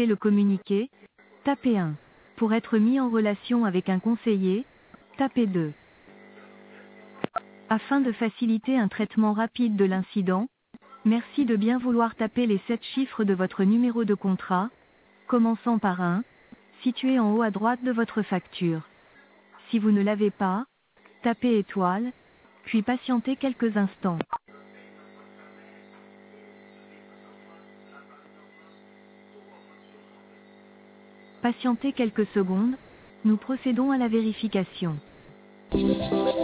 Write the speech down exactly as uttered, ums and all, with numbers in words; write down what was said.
souhaitez le communiquer, tapez un. Pour être mis en relation avec un conseiller, tapez deux. Afin de faciliter un traitement rapide de l'incident, merci de bien vouloir taper les sept chiffres de votre numéro de contrat, commençant par un, situé en haut à droite de votre facture. Si vous ne l'avez pas, tapez étoile, puis patientez quelques instants. Patientez quelques secondes, nous procédons à la vérification.